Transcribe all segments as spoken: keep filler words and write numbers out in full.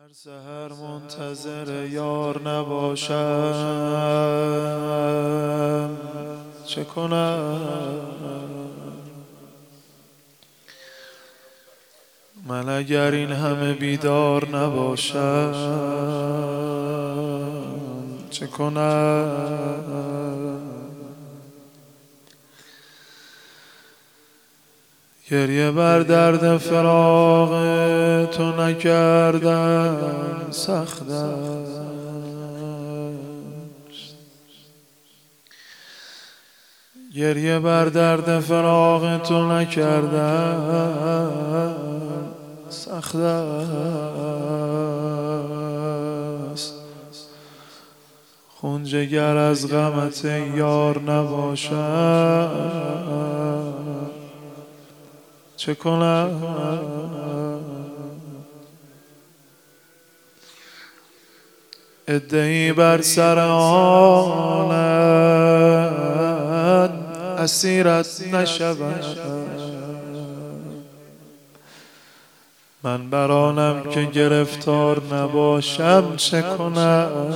هر سحر منتظر یار نباشم چه کنم؟ من اگر این همه بیدار نباشم چه کنم؟ گریه بر درد فراق تو نکردن سخت است، گریه بر درد فراق تو نکردن سخت است. خون جگر از غمت یار نباشم چه کنم؟ عده‌ای بر سر آنند اسیرت نشود، من بر آنم که گرفتار نباشم چه کنم؟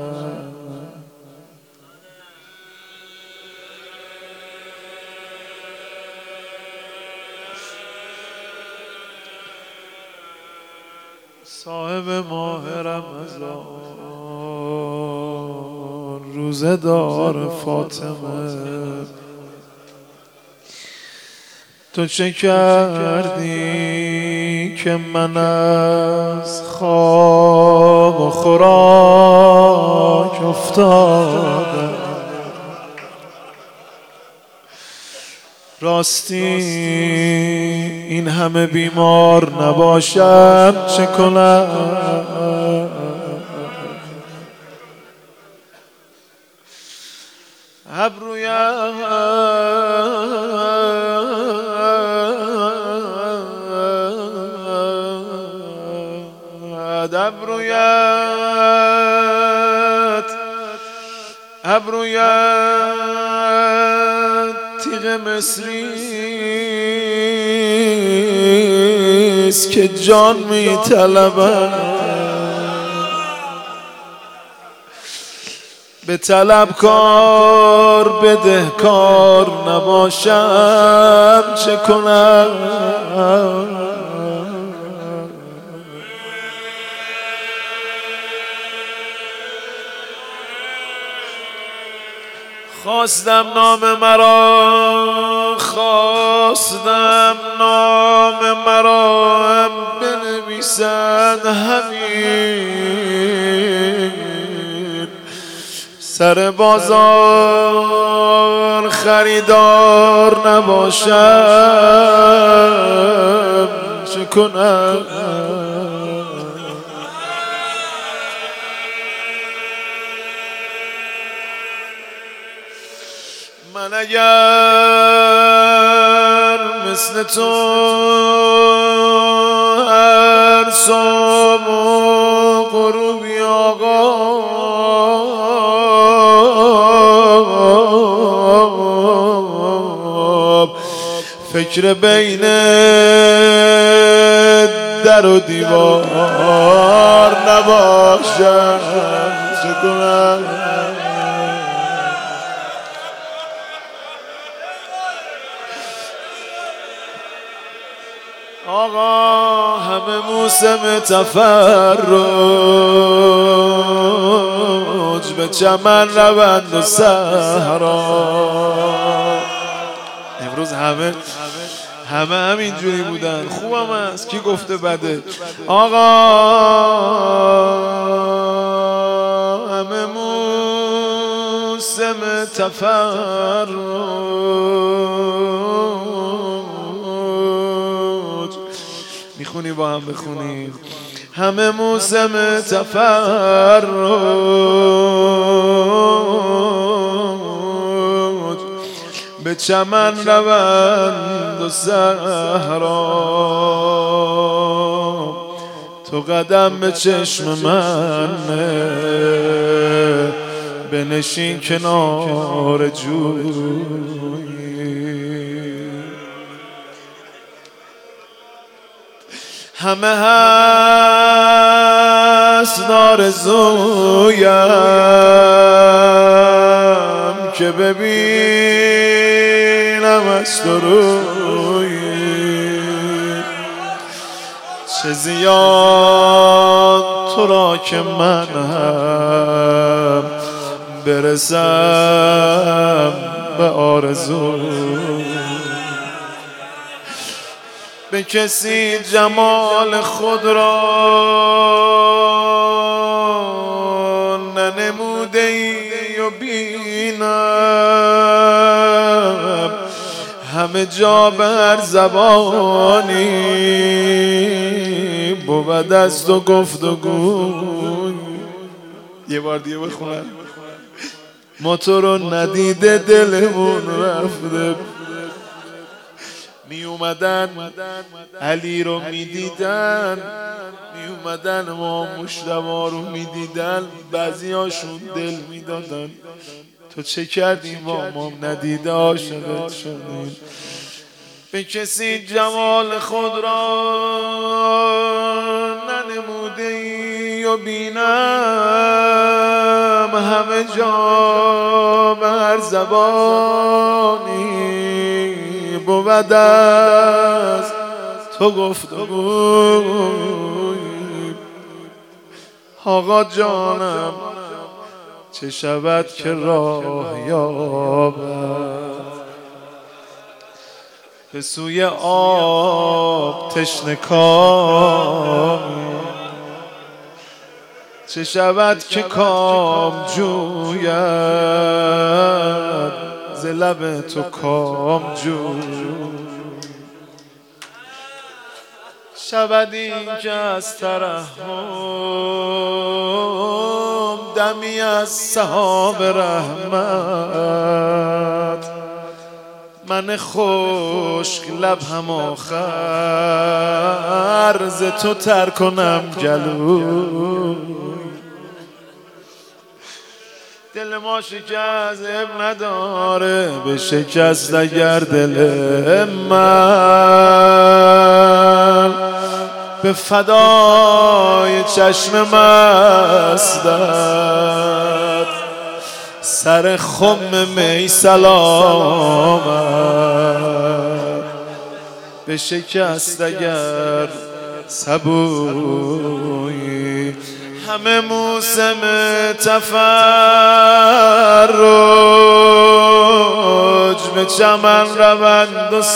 صاحب ماه رمضان روزه دار فاطمه، تو چه کردی که من از خواب و خوراک افتادم؟ راستی این همه بیمار نباشم چه کنم؟ ابرویم ابرویت ابرویت تیغ مصریست که جان می طلبد، به طلبکار بدهکار نباشم چه کنم؟ خواستم نام مرا خواستم نام مرا هم بنویسند، همین سر بازار خریدار نباشم چه کنم؟ من اگر مثل تو هر صبح و غروبی آقا فکر بین در و دیوار نباشم چه کنم؟ آقا همه موسم تفرج به چمن روند و صحرا. امروز همه همه همینجوری بودن. خوبم است کی گفته بده؟ آقا همه موسم تفرج میخونی با هم بخونیم. همه موسم تفرج به چمن روند و صحرا، تو قدم به چشم من بنشین کنار جوی. همه هم هست آرزویم که ببینم از تو روی چه زیاد تو را که من هم برسم به آرزو به کسی جمال خود را ننموده ای و بینم همه جا بر زبانی بود از تو گفتگو. یه بار دیگه بخونم. ما تو رو ندیده دلمون رفته، می اومدن علی رو می دیدن، می اومدن ما مشتبا رو می دیدن، بعضی هاشون دل می دادن. تو چه کردی ما ما ندیده عاشقت شدیم. به کسی جمال خود را ننموده ای و بینم همه جا بر زبانی بود از تو گفتگوی. آقا جانم چه شود که راه یابد به سوی آب تشنه کامی، چه شود که کام جوید ز لب تو کام جوید. شود این که از ترحم دمی از سحاب رحمت من خشک لب هم آخر ز تو تر کنم گلو. دل ما شکست اب نداره به شکست اگر دل من به فدای چشم مستت سر خم می سلامت به شکست اگر سبوی. همه موسم تفرج به چمن روند و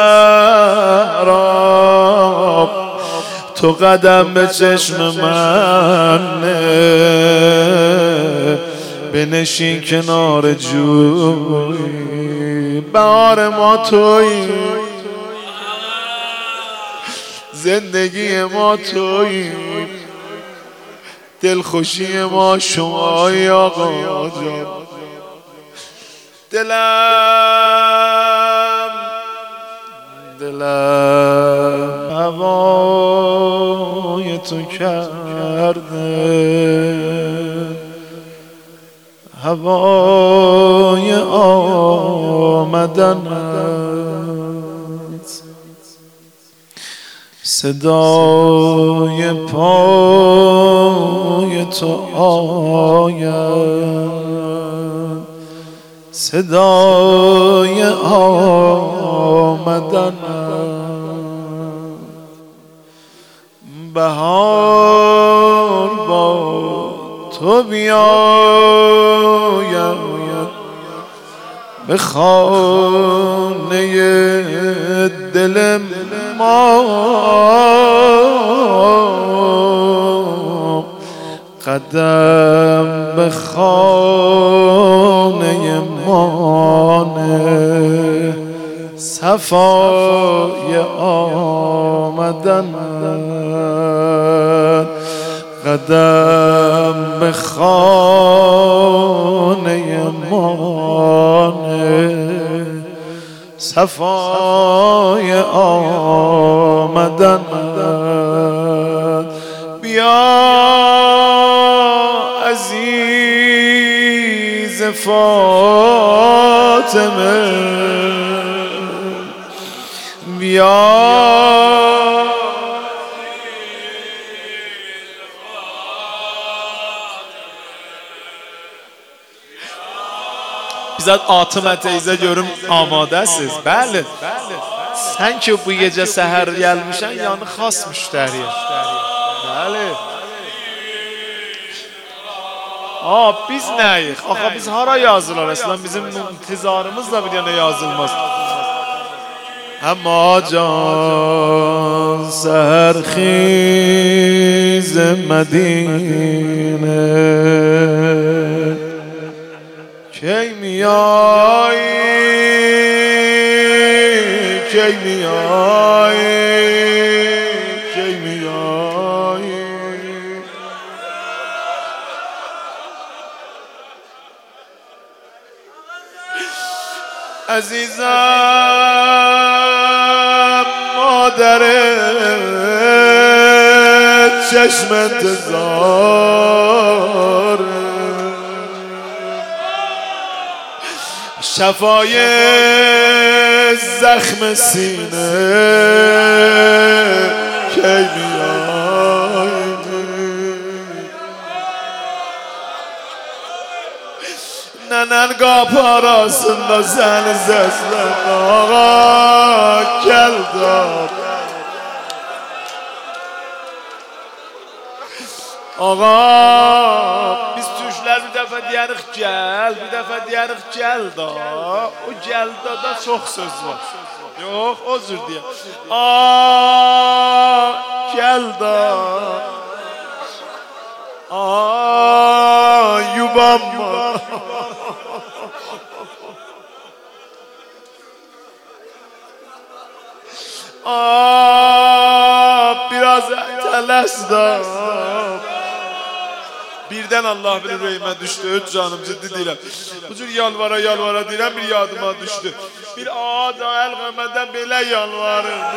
سراب تو قدم به چشم من نه بنشین کنار جوی. بهار ما تویی، زندگی ما تویی، دلخوشی ما شمایی آقا جان. دلم دلم هوای تو کرده، هوای آمدنت صدای پای تو آید، صدای آمدنت. بهار با تو بیاید به خانه دل ما، قدم به خانه ما نه صفای آمدن، قدم به خانه ما نه صفای آمدن. بیا عزیز فاطمه، بیا Bizzat Atımə teyzə görüm amadəsiz. Bəli. Sən ki bu gecə səhər gəlmişən, yəni xas müştəriyə. Bəli. Aa, biz nəyik? Axı biz hara yazırlar? Əslən bizim intizarımız da bir yana yazılmaz. Əmma can səhər xiz Mədinə Keymiyay Keymiyay Keymiyay Azizem maderet çeşm entizar شفای زخم سینه کی میای نننگا parasında seni seslen ağa gel dab ağa biz Türkler bir defa deyirik gel, bir defa deyirik gel da. O gel da da çok söz var. Yok, özür diye. Aa, gel da. Aa, yubanma. Aa, biraz teles da. Birden Allah bilir reyime düştü. Öt canım ciddi değilim. Bu cür yalvara yalvara değilim bir yadıma düştü. Bir ağa da el gömeden böyle yalvarırdı.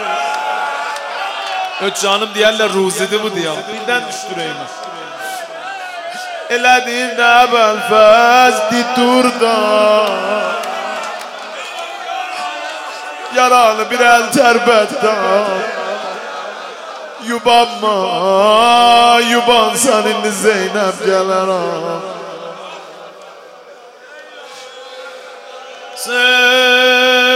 Öt canım diyenler ruzidi bu diye. Birden düştü reyime. Elədin nəbəl fəzdi turda Yaralı bir el tərbətdə Yubanma, yubansan indi Zeynəb gələrəm.